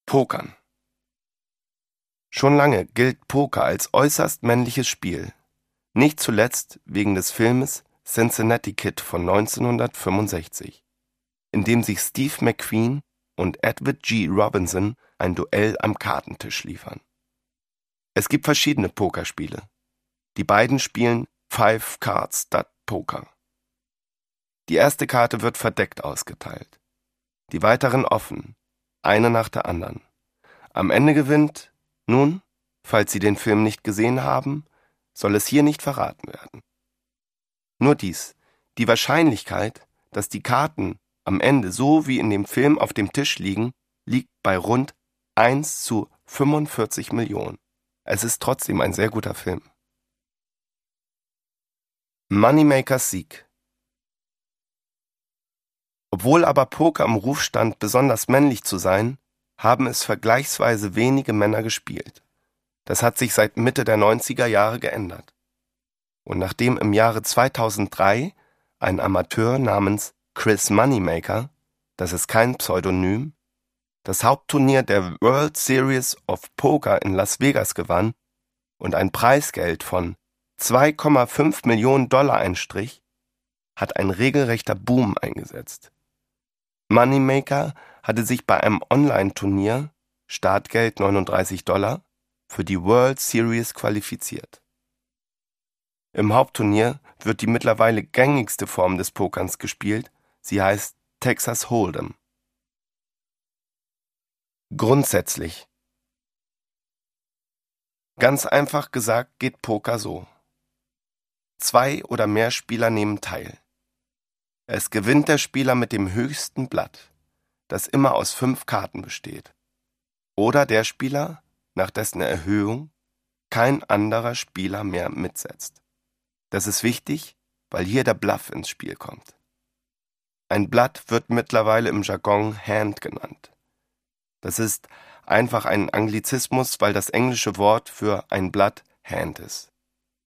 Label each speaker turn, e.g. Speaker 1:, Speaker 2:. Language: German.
Speaker 1: Pokern. Schon lange gilt Poker als äußerst männliches Spiel, nicht zuletzt wegen des Filmes Cincinnati Kid von 1965, in dem sich Steve McQueen und Edward G. Robinson ein Duell am Kartentisch liefern. Es gibt verschiedene Pokerspiele. Die beiden spielen Five Card Stud Poker. Die erste Karte wird verdeckt ausgeteilt, die weiteren offen, eine nach der anderen. Am Ende gewinnt, nun, falls Sie den Film nicht gesehen haben, soll es hier nicht verraten werden. Nur dies: Die Wahrscheinlichkeit, dass die Karten am Ende so wie in dem Film auf dem Tisch liegen, liegt bei rund 1 zu 45 Millionen. Es ist trotzdem ein sehr guter Film. Moneymakers Sieg. Obwohl aber Poker im Ruf stand, besonders männlich zu sein, haben es vergleichsweise wenige Männer gespielt. Das hat sich seit Mitte der 90er Jahre geändert. Und nachdem im Jahre 2003 ein Amateur namens Chris Moneymaker, das ist kein Pseudonym, das Hauptturnier der World Series of Poker in Las Vegas gewann und ein Preisgeld von 2,5 Millionen $ einstrich, hat ein regelrechter Boom eingesetzt. Moneymaker hatte sich bei einem Online-Turnier, Startgeld $39, für die World Series qualifiziert. Im Hauptturnier wird die mittlerweile gängigste Form des Pokerns gespielt, sie heißt Texas Hold'em. Grundsätzlich. Ganz einfach gesagt geht Poker so: 2 oder mehr Spieler nehmen teil. Es gewinnt der Spieler mit dem höchsten Blatt, das immer aus 5 Karten besteht. Oder der Spieler, nach dessen Erhöhung kein anderer Spieler mehr mitsetzt. Das ist wichtig, weil hier der Bluff ins Spiel kommt. Ein Blatt wird mittlerweile im Jargon Hand genannt. Das ist einfach ein Anglizismus, weil das englische Wort für ein Blatt Hand ist.